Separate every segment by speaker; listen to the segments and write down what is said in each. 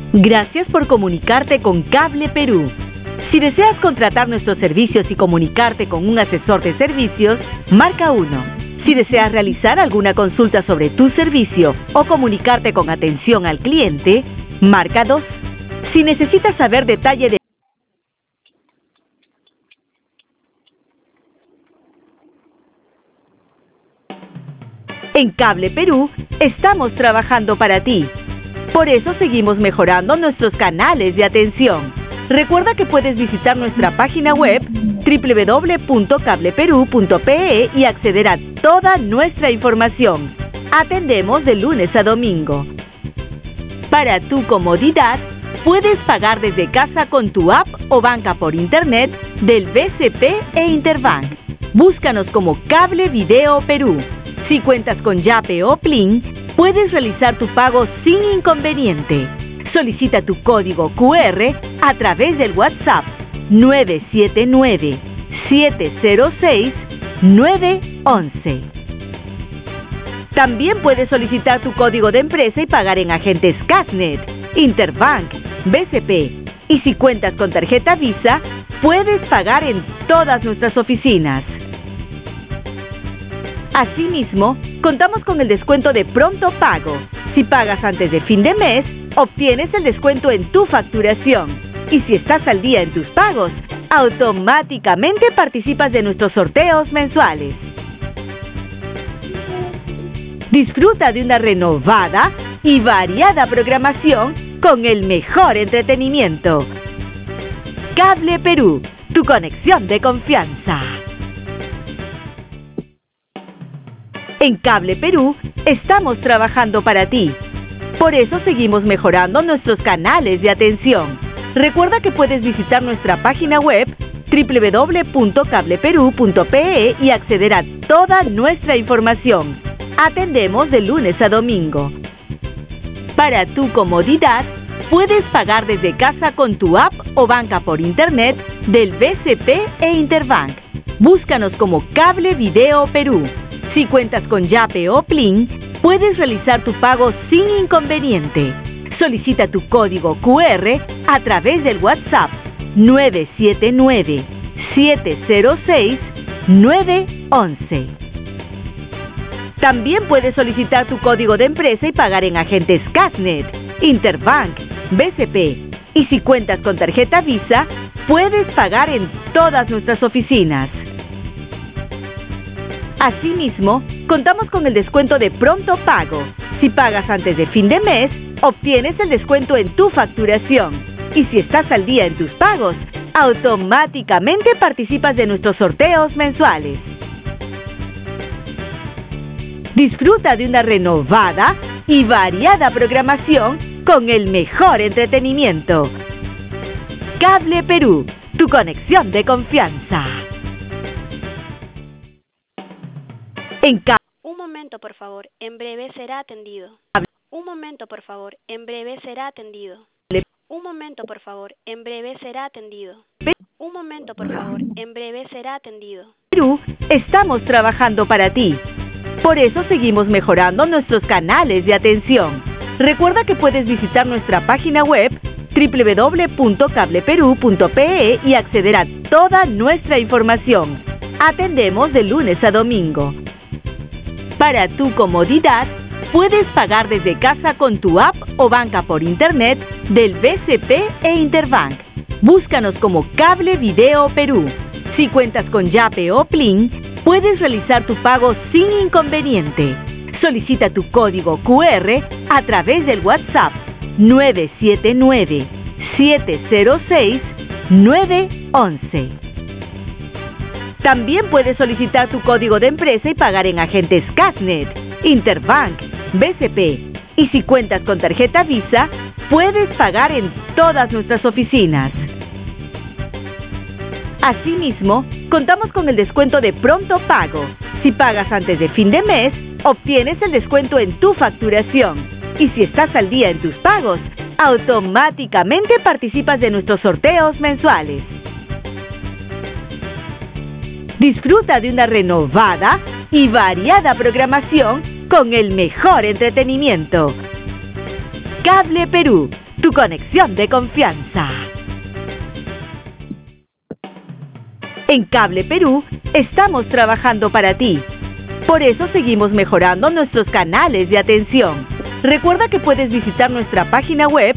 Speaker 1: Gracias por comunicarte con Cable Perú. Si deseas contratar nuestros servicios y comunicarte con un asesor de servicios, marca 1. Si deseas realizar alguna consulta sobre tu servicio o comunicarte con atención al cliente, marca 2. Si necesitas saber detalle de En Cable Perú, estamos trabajando para ti. Por eso seguimos mejorando nuestros canales de atención. Recuerda que puedes visitar nuestra página web www.cableperu.pe y acceder a toda nuestra información. Atendemos de lunes a domingo. Para tu comodidad, puedes pagar desde casa con tu app o banca por internet del BCP e Interbank. Búscanos como Cable Video Perú. Si cuentas con Yape o Plin, puedes realizar tu pago sin inconveniente. Solicita tu código QR a través del WhatsApp 979-706-911. También puedes solicitar tu código de empresa y pagar en agentes Casnet, Interbank, BCP. Y si cuentas con tarjeta Visa, puedes pagar en todas nuestras oficinas. Asimismo, contamos con el descuento de pronto pago. Si pagas antes de fin de mes, obtienes el descuento en tu facturación. Y si estás al día en tus pagos, automáticamente participas de nuestros sorteos mensuales. Disfruta de una renovada y variada programación con el mejor entretenimiento. Cable Perú, tu conexión de confianza. En Cable Perú, estamos trabajando para ti. Por eso seguimos mejorando nuestros canales de atención. Recuerda que puedes visitar nuestra página web www.cableperu.pe y acceder a toda nuestra información. Atendemos de lunes a domingo. Para tu comodidad, puedes pagar desde casa con tu app o banca por internet del BCP e Interbank. Búscanos como Cable Video Perú. Si cuentas con Yape o Plin, puedes realizar tu pago sin inconveniente. Solicita tu código QR a través del WhatsApp 979-706-911. También puedes solicitar tu código de empresa y pagar en agentes Casnet, Interbank, BCP. Y si cuentas con tarjeta Visa, puedes pagar en todas nuestras oficinas. Asimismo, contamos con el descuento de pronto pago. Si pagas antes de fin de mes, obtienes el descuento en tu facturación. Y si estás al día en tus pagos, automáticamente participas de nuestros sorteos mensuales. Disfruta de una renovada y variada programación con el mejor entretenimiento. Cable Perú, tu conexión de confianza.
Speaker 2: Un momento, por favor. En breve será atendido. Un momento, por favor. En breve será atendido. Un momento, por favor. En breve será atendido. Un momento, por favor. En breve será atendido.
Speaker 1: Perú, estamos trabajando para ti. Por eso seguimos mejorando nuestros canales de atención. Recuerda que puedes visitar nuestra página web www.cableperu.pe y acceder a toda nuestra información. Atendemos de lunes a domingo. Para tu comodidad, puedes pagar desde casa con tu app o banca por internet del BCP e Interbank. Búscanos como Cable Video Perú. Si cuentas con Yape o Plin, puedes realizar tu pago sin inconveniente. Solicita tu código QR a través del WhatsApp 979-706-911. También puedes solicitar tu código de empresa y pagar en agentes Casnet, Interbank, BCP. Y si cuentas con tarjeta Visa, puedes pagar en todas nuestras oficinas. Asimismo, contamos con el descuento de pronto pago. Si pagas antes de fin de mes, obtienes el descuento en tu facturación. Y si estás al día en tus pagos, automáticamente participas de nuestros sorteos mensuales. Disfruta de una renovada y variada programación con el mejor entretenimiento. Cable Perú, tu conexión de confianza. En Cable Perú estamos trabajando para ti. Por eso seguimos mejorando nuestros canales de atención. Recuerda que puedes visitar nuestra página web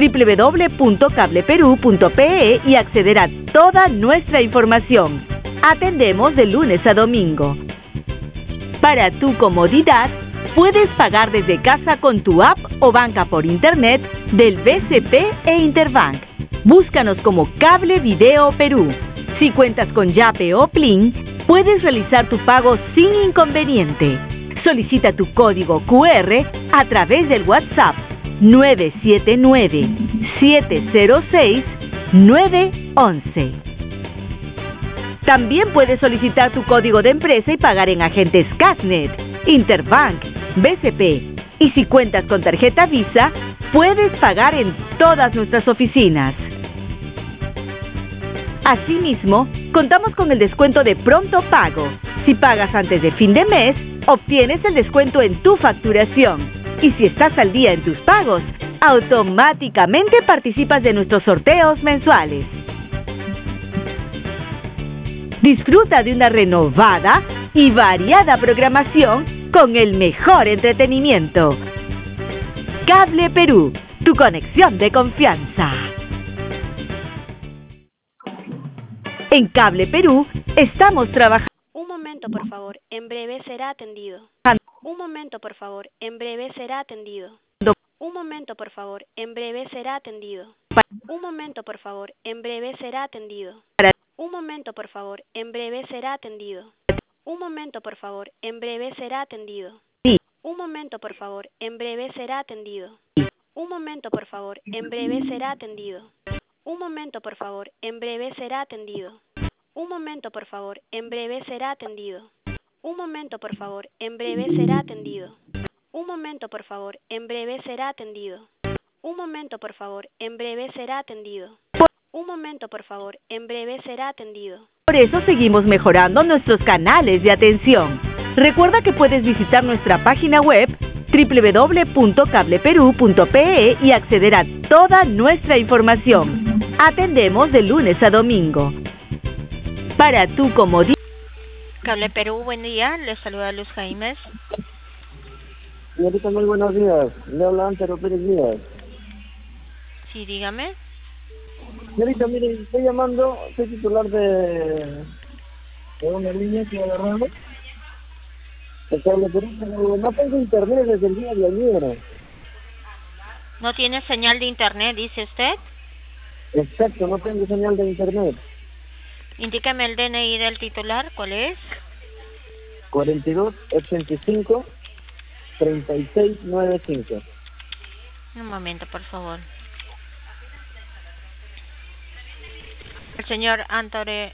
Speaker 1: www.cableperú.pe y acceder a toda nuestra información. Atendemos de lunes a domingo. Para tu comodidad, puedes pagar desde casa con tu app o banca por internet del BCP e Interbank. Búscanos como Cable Video Perú. Si cuentas con Yape o Plin, puedes realizar tu pago sin inconveniente. Solicita tu código QR a través del WhatsApp 979-706-911. También puedes solicitar tu código de empresa y pagar en agentes Casnet, Interbank, BCP. Y si cuentas con tarjeta Visa, puedes pagar en todas nuestras oficinas. Asimismo, contamos con el descuento de pronto pago. Si pagas antes de fin de mes, obtienes el descuento en tu facturación. Y si estás al día en tus pagos, automáticamente participas de nuestros sorteos mensuales. Disfruta de una renovada y variada programación con el mejor entretenimiento. Cable Perú, tu conexión de confianza. En Cable Perú estamos trabajando.
Speaker 2: Un momento, por favor. En breve será atendido. Un momento, por favor. En breve será atendido. Un momento, por favor. En breve será atendido. Un momento, por favor. En breve será atendido. Un momento, por favor. En breve será atendido. Un momento, por favor. En breve será atendido. Un momento, por favor. En breve será atendido. Un momento, por favor. En breve será atendido. Un momento, por favor. En breve será atendido. Un momento, por favor. En breve será atendido. Un momento, por favor. En breve será atendido. Un momento, por favor. En breve será atendido. Un momento, por favor. En breve será atendido. Un momento, por favor. En breve será atendido.
Speaker 1: Por eso seguimos mejorando nuestros canales de atención. Recuerda que puedes visitar nuestra página web www.cableperú.pe y acceder a toda nuestra información. Atendemos de lunes a domingo. Para tu comodidad.
Speaker 3: Cable Perú, buen día. Les saluda Luz Jaimes.
Speaker 4: Señorita, muy buenos días. Le habla Antero Pérez Díaz.
Speaker 3: Sí, dígame.
Speaker 4: Señorita, mire, estoy llamando, soy titular de una línea que agarramos. El Cable Perú, pero no tengo internet desde el día de ayer.
Speaker 3: ¿No tiene señal de internet, dice usted?
Speaker 4: Exacto, no tengo señal de internet.
Speaker 3: Indíqueme el DNI del titular, ¿cuál es?
Speaker 4: 4285-3695.
Speaker 3: Un momento, por favor. El señor Antero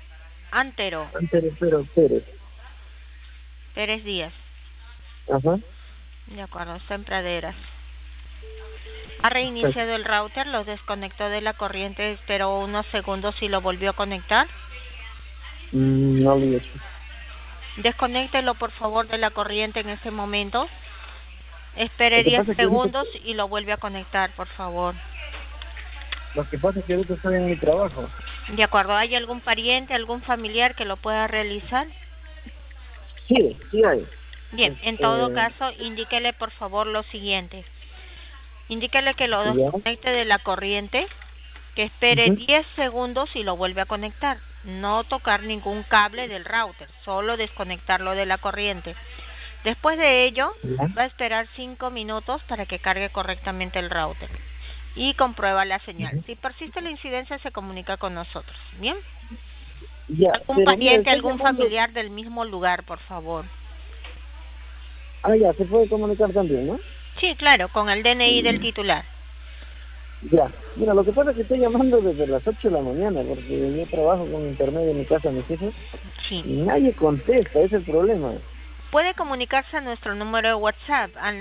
Speaker 4: Pérez.
Speaker 3: Pérez Díaz.
Speaker 4: Ajá.
Speaker 3: De acuerdo, está en Praderas. Ha reiniciado el router, lo desconectó de la corriente, esperó unos segundos y lo volvió a conectar.
Speaker 4: No lo he hecho.
Speaker 3: Desconéctelo por favor de la corriente en este momento. Espere 10 segundos y lo vuelve a conectar, por favor.
Speaker 4: Lo que pasa es que ahorita estoy en mi trabajo.
Speaker 3: De acuerdo, ¿hay algún pariente, algún familiar que lo pueda realizar?
Speaker 4: Sí hay.
Speaker 3: Bien, en todo caso, indíquele por favor lo siguiente. Indíquele que lo desconecte de la corriente, que espere 10 segundos y lo vuelve a conectar. No tocar ningún cable del router, solo desconectarlo de la corriente. Después de ello, va a esperar 5 minutos para que cargue correctamente el router y comprueba la señal. Si persiste la incidencia, se comunica con nosotros. ¿Bien? ¿Algún pariente, algún familiar del mismo lugar, por favor?
Speaker 4: Ya, se puede comunicar también, ¿no?
Speaker 3: Sí, claro, con el DNI del titular.
Speaker 4: Ya, mira, lo que pasa es que estoy llamando desde las 8 de la mañana, porque yo trabajo con internet en mi casa, mis hijos,
Speaker 3: sí.
Speaker 4: Y nadie contesta, ese es el problema.
Speaker 3: Puede comunicarse a nuestro número de WhatsApp, al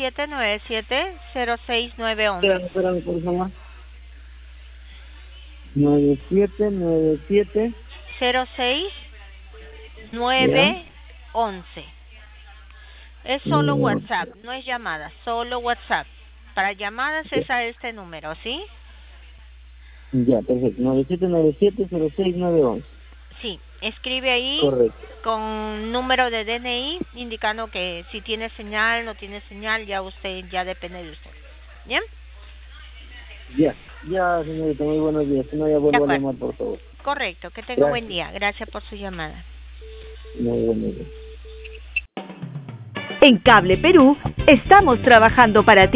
Speaker 3: 9797-06911.
Speaker 4: Espérame, por favor. 9797
Speaker 3: 06911. Es solo WhatsApp, no es llamada, solo WhatsApp. Para llamadas es a este número, ¿sí?
Speaker 4: Ya, perfecto. 9797-06911.
Speaker 3: Sí, escribe ahí.
Speaker 4: Correcto.
Speaker 3: Con número de DNI indicando que si tiene señal, no tiene señal, ya depende de usted. ¿Bien?
Speaker 4: Ya, señorita, muy buenos días. Si no, ya vuelvo a llamar, por favor.
Speaker 3: Correcto, que tenga buen día. Gracias por su llamada.
Speaker 4: Muy buenos días.
Speaker 1: En Cable Perú estamos trabajando para ti.